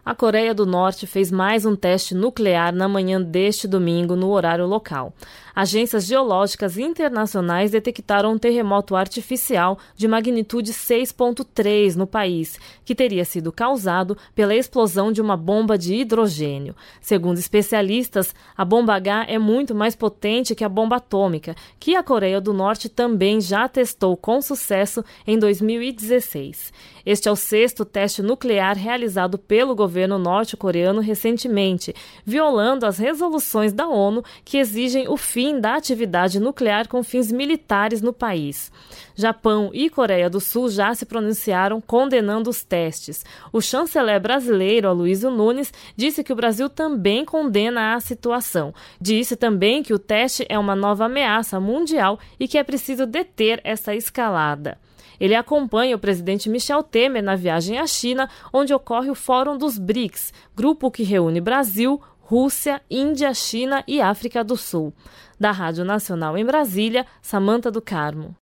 A Coreia do Norte fez mais um teste nuclear na manhã deste domingo, no horário local. Agências geológicas internacionais detectaram um terremoto artificial de magnitude 6,3 no país, que teria sido causado pela explosão de uma bomba de hidrogênio. Segundo especialistas, a bomba H é muito mais potente que a bomba atômica, que a Coreia do Norte também já testou com sucesso em 2016. Este é o 6º teste nuclear realizado pelo governo norte-coreano recentemente, violando as resoluções da ONU que exigem o fim da atividade nuclear com fins militares no país. Japão e Coreia do Sul já se pronunciaram condenando os testes. O chanceler brasileiro, Aloysio Nunes, disse que o Brasil também condena a situação. Disse também que o teste é uma nova ameaça mundial e que é preciso deter essa escalada. Ele acompanha o presidente Michel Temer na viagem à China, onde ocorre o Fórum dos BRICS, grupo que reúne Brasil, Rússia, Índia, China e África do Sul. Da Rádio Nacional em Brasília, Samantha do Carmo.